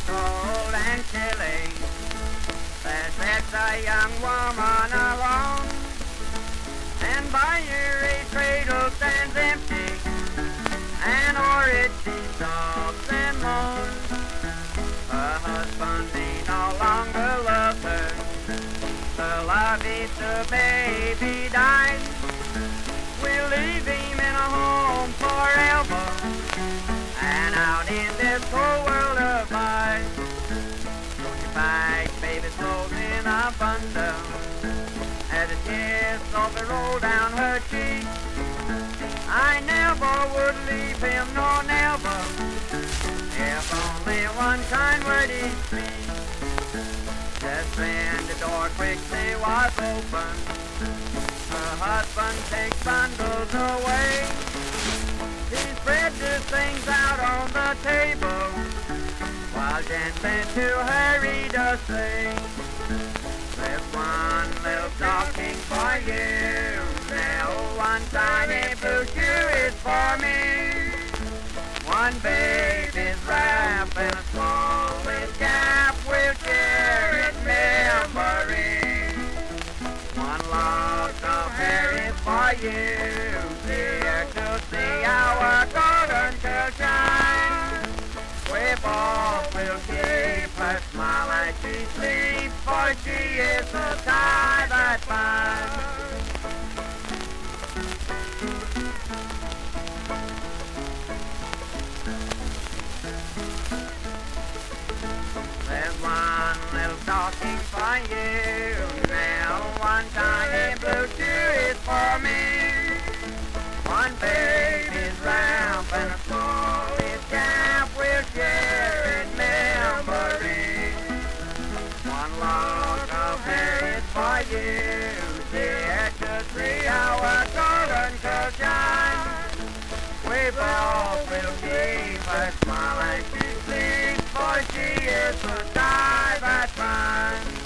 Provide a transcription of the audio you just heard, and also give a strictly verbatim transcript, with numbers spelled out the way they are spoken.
cold and chilly. There sits a young woman alone, and by her a cradle stands empty, and o'er it she sobs and moans. Her husband he no longer loves her, the love eats the baby died. We'll leave him in a home forever, and out in this cold world abide. Don't you fight, baby, clothes in a bundle, as the tears softly roll down her cheek. I never would leave him, no never, if only one kind word he'd speak. Just then the door quickly was open, her husband takes bundles away. He spread the things out on the table, while gently to her he does say, there's one little stocking for you, now one tiny blue shoe is for me. One baby's wrap and a small with gap will share its memory. One lock of hair is for you, dear, to see our golden girl shine. We both will keep her smile as she sleeps, for she is the tie that binds. There's one little stocking for you, now one tiny blue shoe is for me. One baby's wrap and a small his cap will share in memory. One lock of hair is for you, dear, to see our golden girl shine. We both will keep her smile as she sleeps, for she is the tie that binds.